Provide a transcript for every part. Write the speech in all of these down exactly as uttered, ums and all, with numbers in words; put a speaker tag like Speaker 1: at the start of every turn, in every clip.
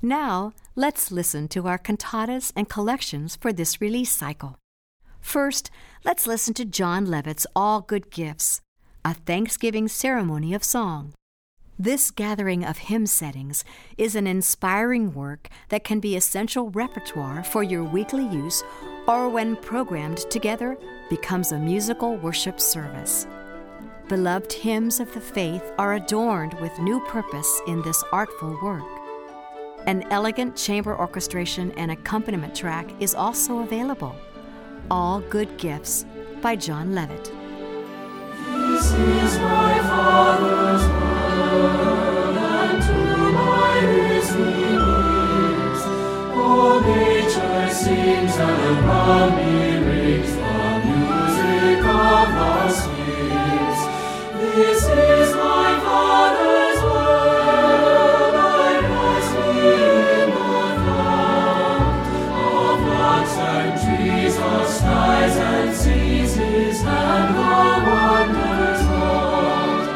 Speaker 1: Now, let's listen to our cantatas and collections for this release cycle. First, let's listen to John Levitt's All Good Gifts, a Thanksgiving ceremony of song. This gathering of hymn settings is an inspiring work that can be essential repertoire for your weekly use or, when programmed together, becomes a musical worship service. Beloved hymns of the faith are adorned with new purpose in this artful work. An elegant chamber orchestration and accompaniment track is also available. All Good Gifts by John Levitt.
Speaker 2: This is my Father's word, and to my listening ears. All nature sings, and around me rings the music of the spheres. This is my Father's word, I rest in the fount of rocks and trees, of skies and seas, His hand the wonders wrought.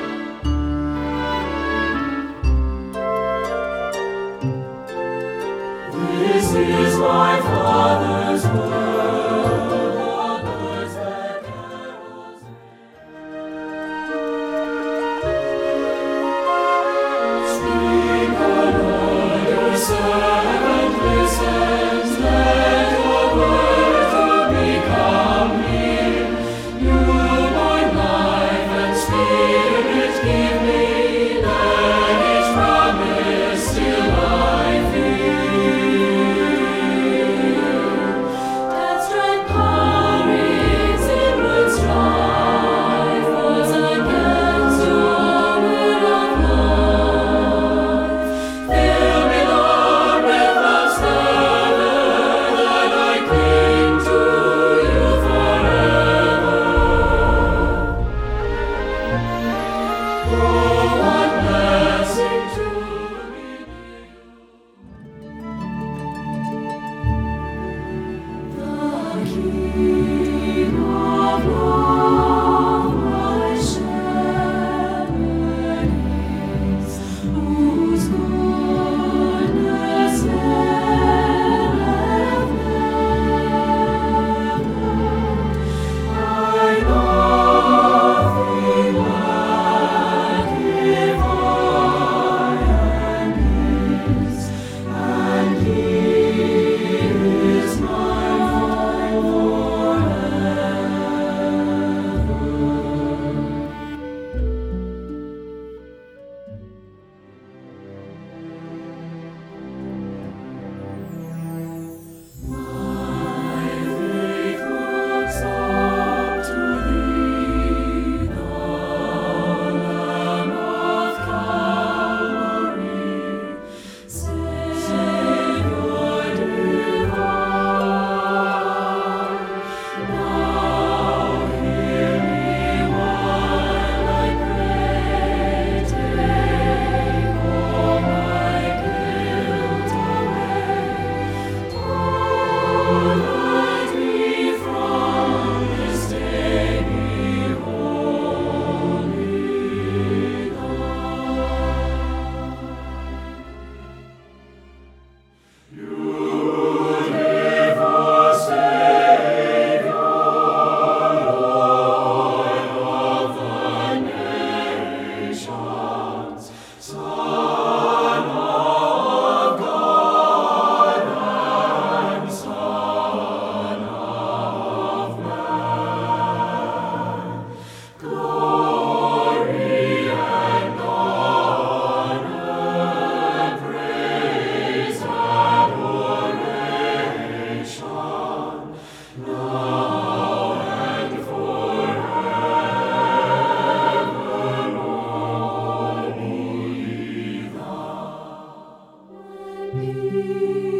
Speaker 2: This is my Father's word, the birds that carols Speak, O Lord, your servant listens, let your word to me come near. You, my life and spirit, give me, let each promise still I fear. That strength powering inward strife was against your will of life. Fill me, Lord, with love's fervor, that I cling to you forever. Oh, what blessing to be the King of love, my shepherd is, whose goodness never, I nothing lack if I am His, and He is mine forever. My faith looks up to Thee, the Lamb of Calvary, Savior divine. Now hear me while I pray, take all my guilt away. Oh, let me from this day be wholly thine. Beautiful Savior, Lord of the nations, Son of God and Son of man, glory and honor, praise and adoration, now and forever, only Thine.